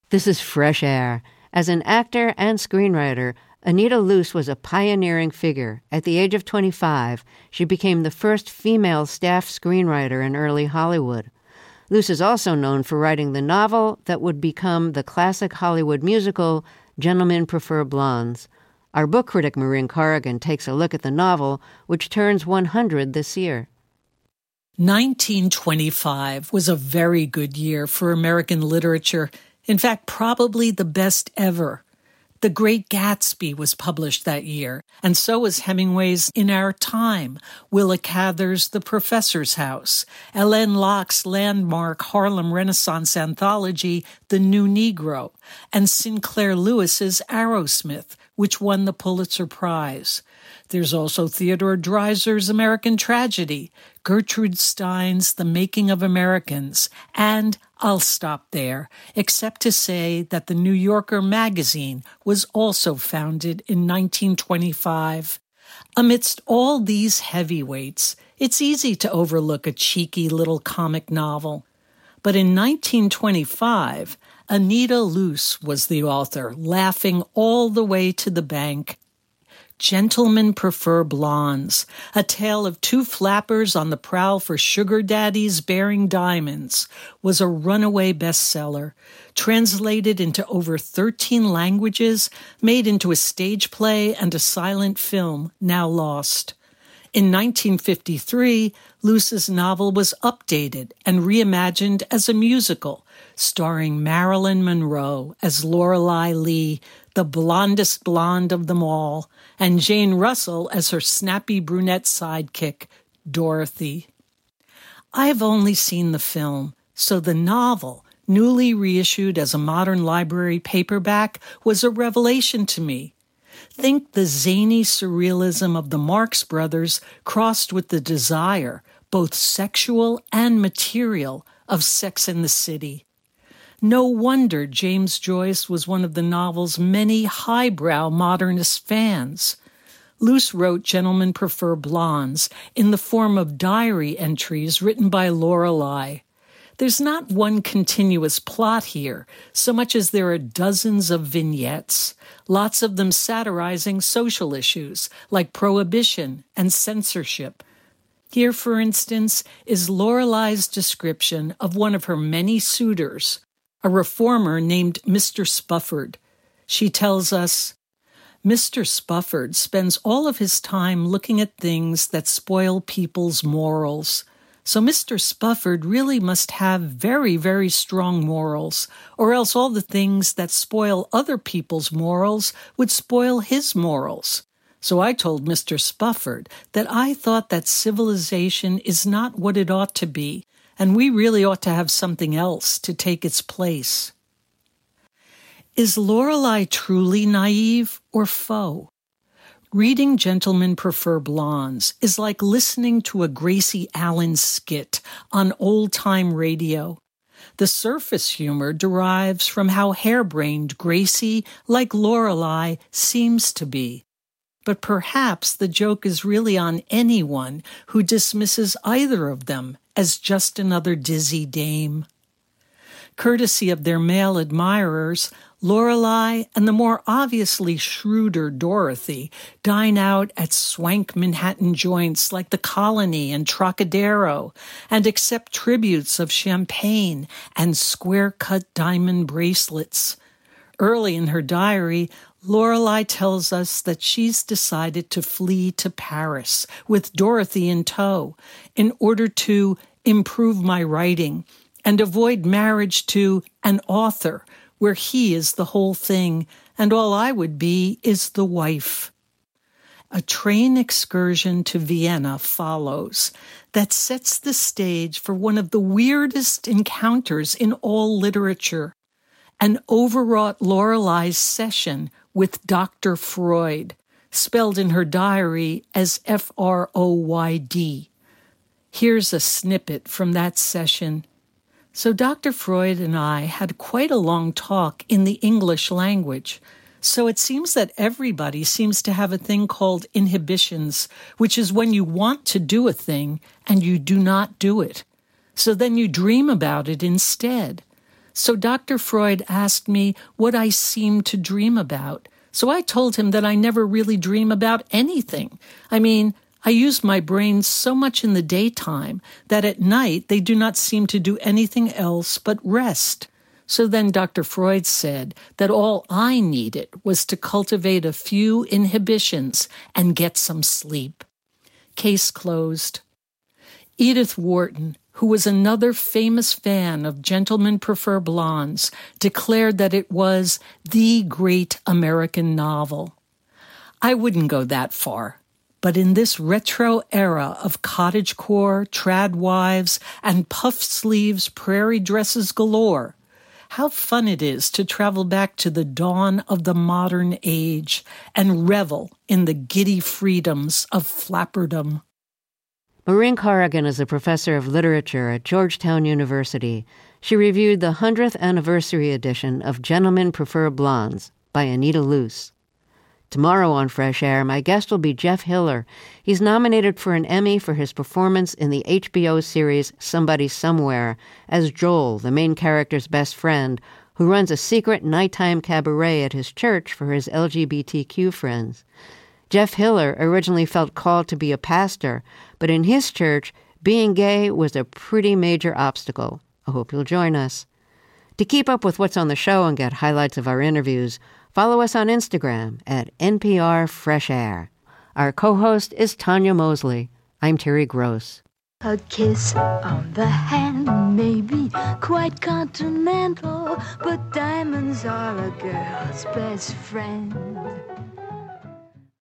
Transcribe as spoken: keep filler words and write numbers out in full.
This is Fresh Air. As an actor and screenwriter, Anita Loos was a pioneering figure. At the age of twenty-five, she became the first female staff screenwriter in early Hollywood. Loos is also known for writing the novel that would become the classic Hollywood musical, Gentlemen Prefer Blondes. Our book critic Maureen Corrigan takes a look at the novel, which turns one hundred this year. nineteen twenty-five was a very good year for American literature. In fact, probably the best ever. The Great Gatsby was published that year, and so was Hemingway's In Our Time, Willa Cather's The Professor's House, Alain Locke's landmark Harlem Renaissance anthology, The New Negro, and Sinclair Lewis's Arrowsmith, which won the Pulitzer Prize. There's also Theodore Dreiser's American Tragedy, Gertrude Stein's The Making of Americans, and I'll stop there, except to say that the New Yorker magazine was also founded in nineteen twenty-five. Amidst all these heavyweights, it's easy to overlook a cheeky little comic novel. But in nineteen twenty-five, Anita Loos was the author, laughing all the way to the bank. Gentlemen Prefer Blondes, a tale of two flappers on the prowl for sugar daddies bearing diamonds, was a runaway bestseller, translated into over thirteen languages, made into a stage play and a silent film, now lost. In nineteen fifty-three, Loos's novel was updated and reimagined as a musical, starring Marilyn Monroe as Lorelei Lee, the blondest blonde of them all, and Jane Russell as her snappy brunette sidekick, Dorothy. I've only seen the film, so the novel, newly reissued as a modern library paperback, was a revelation to me. Think the zany surrealism of the Marx Brothers crossed with the desire, both sexual and material, of Sex and the City. No wonder James Joyce was one of the novel's many highbrow modernist fans. Loos wrote Gentlemen Prefer Blondes in the form of diary entries written by Lorelei. There's not one continuous plot here, so much as there are dozens of vignettes, lots of them satirizing social issues like prohibition and censorship. Here, for instance, is Lorelei's description of one of her many suitors, a reformer named Mister Spufford. She tells us, Mister Spufford spends all of his time looking at things that spoil people's morals. So Mister Spufford really must have very, very strong morals, or else all the things that spoil other people's morals would spoil his morals. So I told Mister Spufford that I thought that civilization is not what it ought to be, and we really ought to have something else to take its place. Is Lorelei truly naive or faux? Reading Gentlemen Prefer Blondes is like listening to a Gracie Allen skit on old-time radio. The surface humor derives from how harebrained Gracie, like Lorelei, seems to be. But perhaps the joke is really on anyone who dismisses either of them as just another dizzy dame. Courtesy of their male admirers, Lorelei and the more obviously shrewder Dorothy dine out at swank Manhattan joints like the Colony and Trocadero and accept tributes of champagne and square-cut diamond bracelets. Early in her diary, Lorelei tells us that she's decided to flee to Paris with Dorothy in tow in order to improve my writing and avoid marriage to an author where he is the whole thing and all I would be is the wife. A train excursion to Vienna follows that sets the stage for one of the weirdest encounters in all literature, an overwrought Lorelei's session with Doctor Freud, spelled in her diary as F R O Y D. Here's a snippet from that session. So Doctor Freud and I had quite a long talk in the English language. So it seems that everybody seems to have a thing called inhibitions, which is when you want to do a thing and you do not do it. So then you dream about it instead. So Doctor Freud asked me what I seemed to dream about. So I told him that I never really dream about anything. I mean, I use my brain so much in the daytime that at night they do not seem to do anything else but rest. So then Doctor Freud said that all I needed was to cultivate a few inhibitions and get some sleep. Case closed. Edith Wharton, who was another famous fan of Gentlemen Prefer Blondes, declared that it was the great American novel. I wouldn't go that far, but in this retro era of cottagecore, trad wives, and puff sleeves prairie dresses galore, how fun it is to travel back to the dawn of the modern age and revel in the giddy freedoms of flapperdom. Maureen Corrigan is a professor of literature at Georgetown University. She reviewed the one hundredth anniversary edition of Gentlemen Prefer Blondes by Anita Loos. Tomorrow on Fresh Air, my guest will be Jeff Hiller. He's nominated for an Emmy for his performance in the H B O series Somebody Somewhere as Joel, the main character's best friend, who runs a secret nighttime cabaret at his church for his L G B T Q friends. Jeff Hiller originally felt called to be a pastor, but in his church, being gay was a pretty major obstacle. I hope you'll join us. To keep up with what's on the show and get highlights of our interviews, follow us on Instagram at N P R Fresh Air. Our co-host is Tanya Mosley. I'm Terry Gross. A kiss on the hand may be quite continental, but diamonds are a girl's best friend.